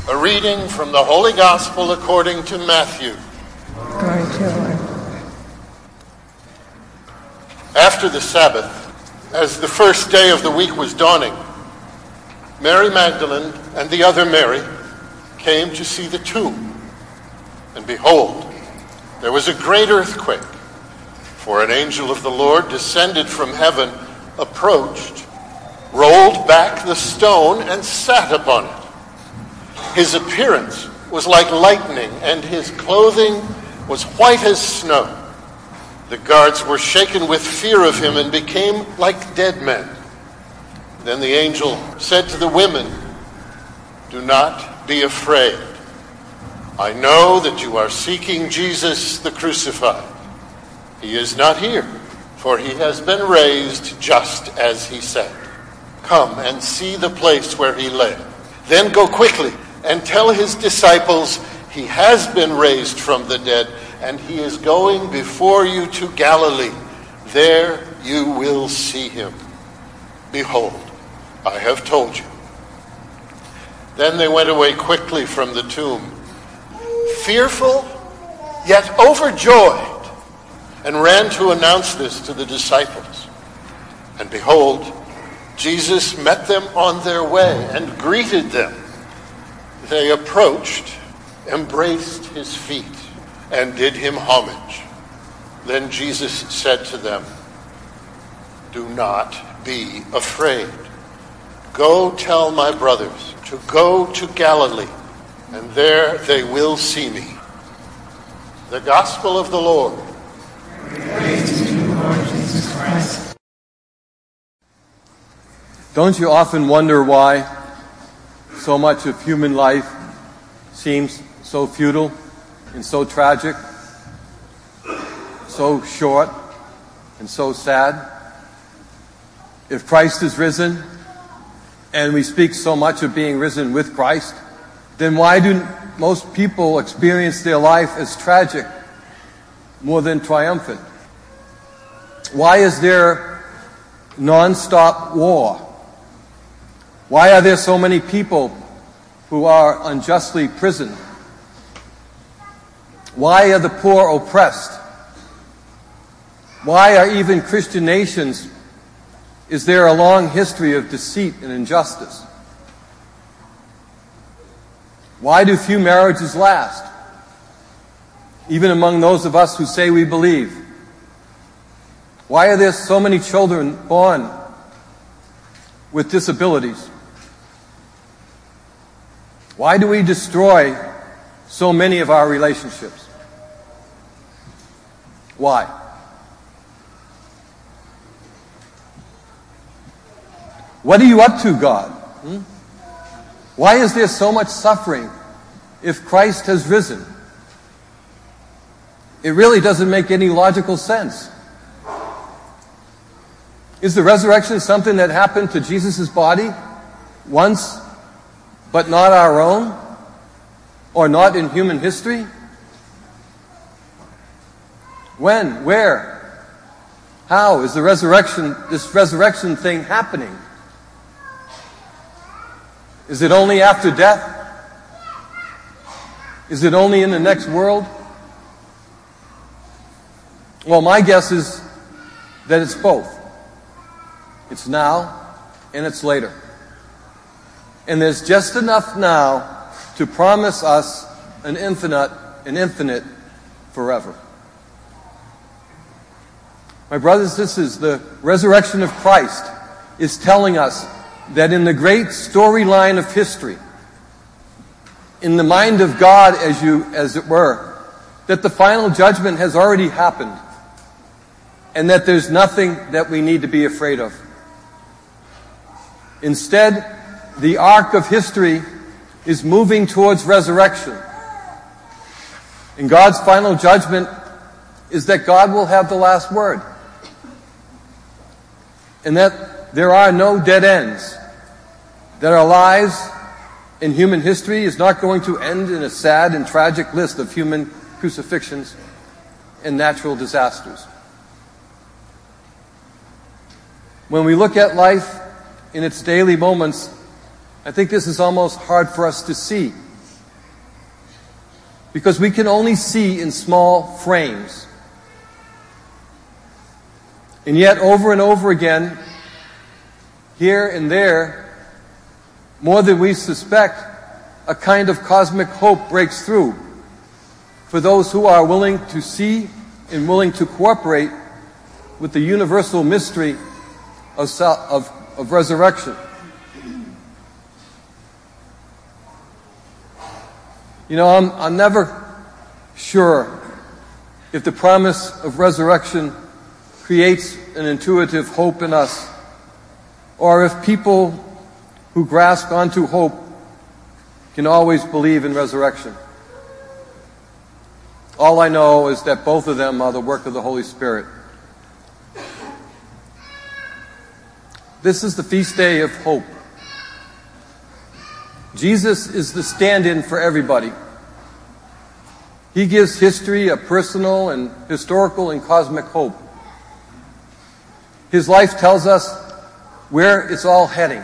A reading from the Holy Gospel according to Matthew. Glory to you, Lord. After the Sabbath, as the first day of the week was dawning, Mary Magdalene and the other Mary came to see the tomb. And behold, there was a great earthquake, for an angel of the Lord descended from heaven, approached, rolled back the stone, and sat upon it. His appearance was like lightning, and his clothing was white as snow. The guards were shaken with fear of him and became like dead men. Then the angel said to the women, "Do not be afraid. I know that you are seeking Jesus the crucified. He is not here, for he has been raised just as he said. Come and see the place where he lay. Then go quickly and tell his disciples he has been raised from the dead, and he is going before you to Galilee. There you will see him. Behold, I have told you." Then they went away quickly from the tomb, fearful yet overjoyed, and ran to announce this to the disciples. And behold, Jesus met them on their way and greeted them. They approached, embraced his feet, and did him homage. Then Jesus said to them, "Do not be afraid. Go tell my brothers to go to Galilee, and there they will see me." The Gospel of the Lord. Praise to you, Lord Jesus Christ. Don't you often wonder why so much of human life seems so futile and so tragic, so short and so sad? If Christ is risen, and we speak so much of being risen with Christ, then why do most people experience their life as tragic more than triumphant? Why is there non-stop war? Why are there so many people who are unjustly imprisoned? Why are the poor oppressed? Why are even Christian nations, is there a long history of deceit and injustice? Why do few marriages last, even among those of us who say we believe? Why are there so many children born with disabilities? Why do we destroy so many of our relationships? Why? What are you up to, God? Why is there so much suffering if Christ has risen? It really doesn't make any logical sense. Is the resurrection something that happened to Jesus' body once, but not our own? Or not in human history? When? Where? How is this resurrection thing happening? Is it only after death? Is it only in the next world? Well, my guess is that it's both. It's now and it's later. And there's just enough now to promise us an infinite forever. My brothers and sisters, the resurrection of Christ is telling us that in the great storyline of history, in the mind of God, as it were, that the final judgment has already happened, and that there's nothing that we need to be afraid of. Instead, the arc of history is moving towards resurrection. And God's final judgment is that God will have the last word. And that there are no dead ends. That our lives in human history is not going to end in a sad and tragic list of human crucifixions and natural disasters. When we look at life in its daily moments, I think this is almost hard for us to see. because we can only see in small frames. And yet, over and over again, here and there, more than we suspect, a kind of cosmic hope breaks through for those who are willing to see and willing to cooperate with the universal mystery of resurrection. You know, I'm never sure if the promise of resurrection creates an intuitive hope in us, or if people who grasp onto hope can always believe in resurrection. All I know is that both of them are the work of the Holy Spirit. This is the feast day of hope. Jesus is the stand-in for everybody. He gives history a personal and historical and cosmic hope. His life tells us where it's all heading,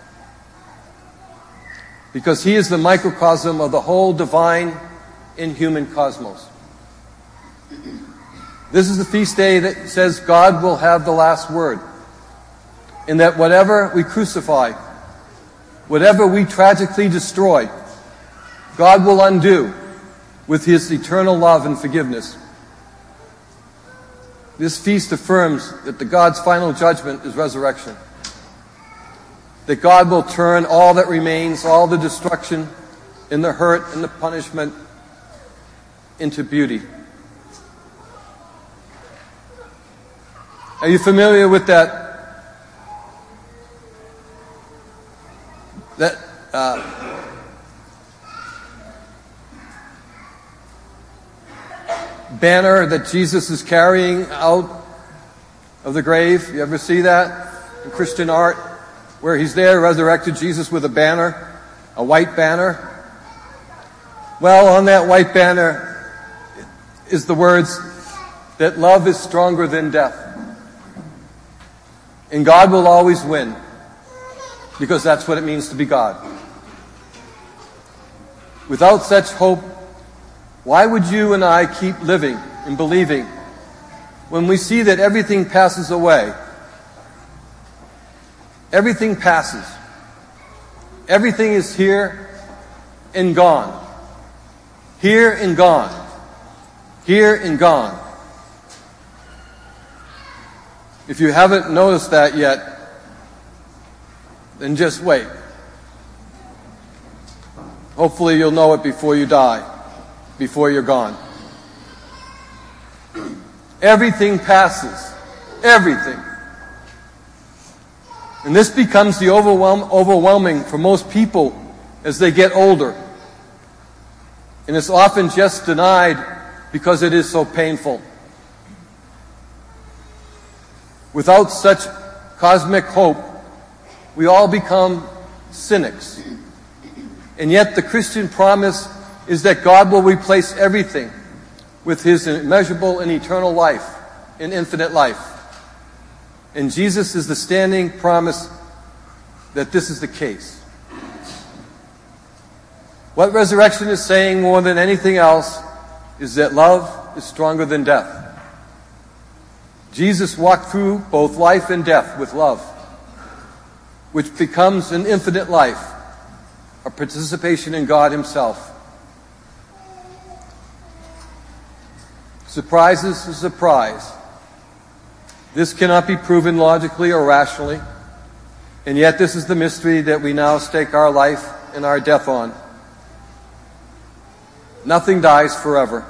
because he is the microcosm of the whole divine and human cosmos. This is the feast day that says God will have the last word, and that whatever we crucify, whatever we tragically destroy, God will undo with his eternal love and forgiveness. This feast affirms that the God's final judgment is resurrection. That God will turn all that remains, all the destruction and the hurt and the punishment, into beauty. Are you familiar with that banner that Jesus is carrying out of the grave? You ever see that in Christian art? Where he's there, resurrected Jesus with a banner, a white banner. Well, on that white banner is the words that love is stronger than death. And God will always win, because that's what it means to be God. Without such hope, why would you and I keep living and believing when we see that everything passes away? Everything passes. Everything is here and gone. Here and gone. Here and gone. If you haven't noticed that yet, then just wait. Hopefully you'll know it before you die, before you're gone. Everything passes. Everything. And this becomes the overwhelming for most people as they get older. And it's often just denied because it is so painful. Without such cosmic hope, we all become cynics. And yet the Christian promise is that God will replace everything with his immeasurable and eternal life, and infinite life. And Jesus is the standing promise that this is the case. What resurrection is saying more than anything else is that love is stronger than death. Jesus walked through both life and death with love, which becomes an infinite life, a participation in God himself. Surprise is a surprise. This cannot be proven logically or rationally, and yet this is the mystery that we now stake our life and our death on. Nothing dies forever,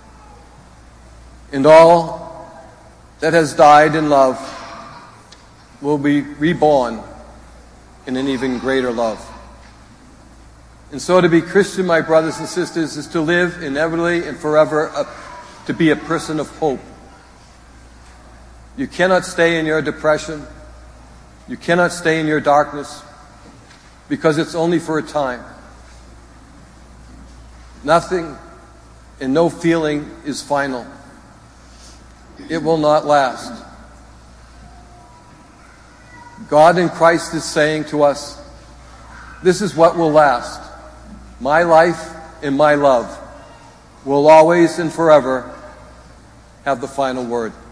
and all that has died in love will be reborn in an even greater love. And so to be Christian, my brothers and sisters, is to live inevitably and forever to be a person of hope. You cannot stay in your depression. You cannot stay in your darkness, because it's only for a time. Nothing and no feeling is final. It will not last. God in Christ is saying to us, this is what will last. My life and my love. will always and forever have the final word.